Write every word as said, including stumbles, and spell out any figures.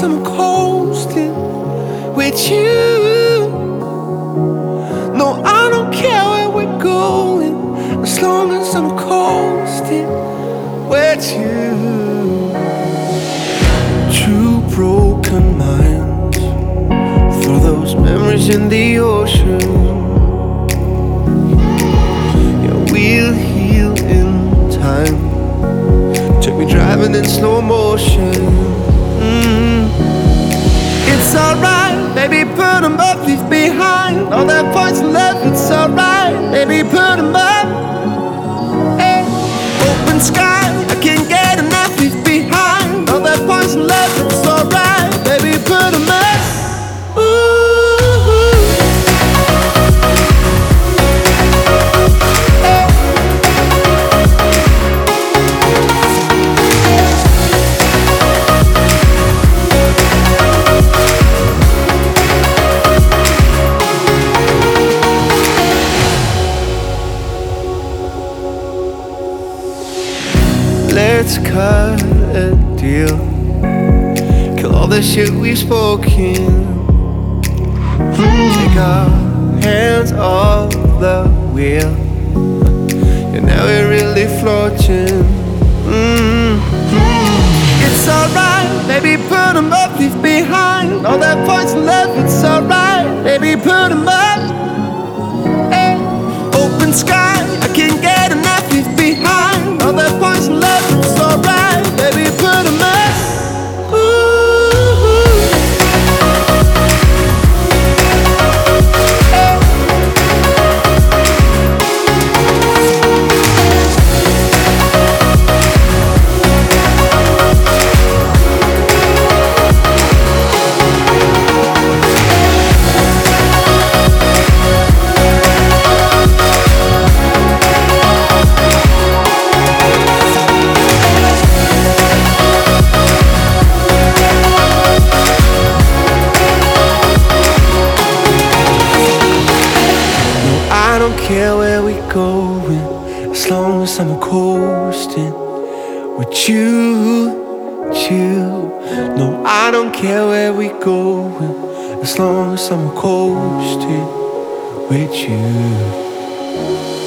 as I'm coasting with you. No, I don't care where we're going, as long as I'm coasting with you. Two broken minds for those memories in the ocean. Yeah, we'll heal in time. Took me driving in slow motion. mm. It's alright, baby, put them up, leave behind all that poison left. It's alright, baby, put them up. Hey. Open sky, I can't get enough, leave behind all that poison left. It's alright, baby, put them up. Let's cut a deal, kill all the shit we've spoken. Take our hands off the wheel, and now we're really floating. mm. It's alright, baby, put them up, leave behind all that poison left. It's alright, baby, put them up. Hey. Open sky, I can't get enough, leave behind all that poison left. It's alright, baby, put them up. I don't care where we going, as long as I'm coasting with you, with you. No, I don't care where we going, as long as I'm coasting with you.